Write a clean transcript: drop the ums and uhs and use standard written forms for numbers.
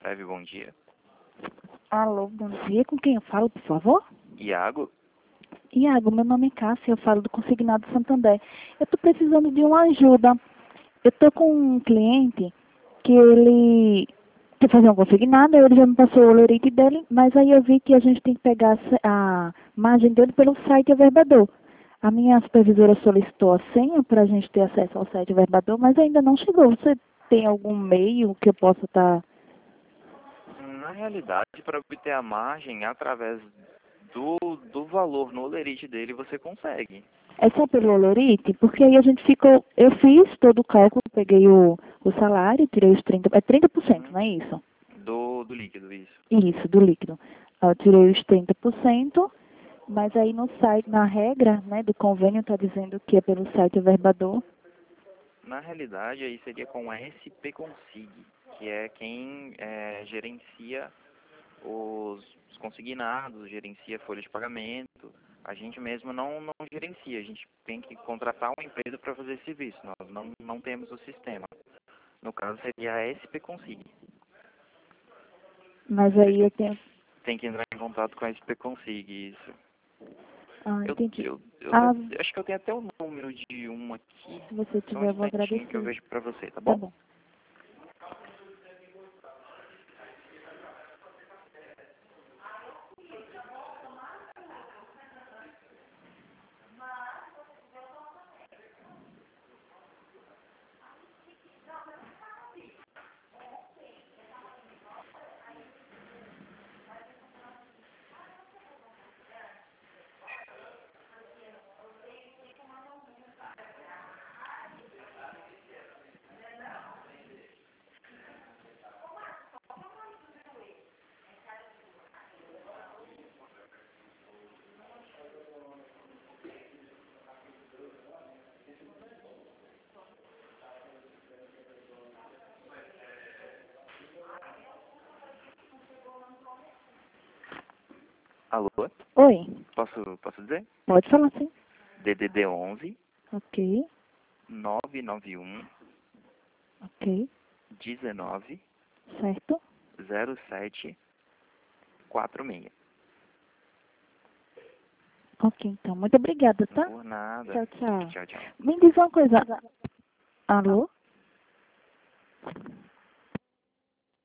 Breve, bom dia. Alô, bom dia. Com quem eu falo, por favor? Iago? Iago, meu nome é Cássia, eu falo do Consignado Santander. Eu estou precisando de uma ajuda. Eu estou com um cliente que ele quer fazer um consignado, ele já me passou o lerite dele, mas aí eu vi que a gente tem que pegar a margem dele pelo site Averbador. A minha supervisora solicitou a senha para a gente ter acesso ao site Averbador, mas ainda não chegou. Você tem algum meio que eu possa estar... Na realidade, para obter a margem através do valor no lerite dele, você consegue. É só pelo Olorite? Porque aí a gente ficou... Eu fiz todo o cálculo, peguei o salário, tirei os 30%. É 30%, Uhum. não é isso? Do líquido, isso. Isso, do líquido. Eu tirei os 30%, mas aí no site, na regra, né, do convênio, está dizendo que é pelo site Averbador. Na realidade, aí seria com a SP Consig, que é quem gerencia os consignados, gerencia a folha de pagamento. A gente mesmo não gerencia, a gente tem que contratar uma empresa para fazer esse serviço. Nós não temos o sistema. No caso, seria a SP Consig. Mas Você aí eu tenho... tem que entrar em contato com a SP Consig, isso. Ah, Eu, entendi. eu, eu Ah, acho que eu tenho até o número de uma aqui. se você Só um tiver, eu vou instantinho que eu agradecer. vejo para você, tá Tá bom? bom. Alô? Oi, Posso dizer? pode falar sim. DDD 11 Ok, 991 ok, 19 certo. 07 46. Ok, então, muito obrigada, tá? Por nada. Tchau, tchau. Tchau, tchau. Me diz uma coisa. Alô?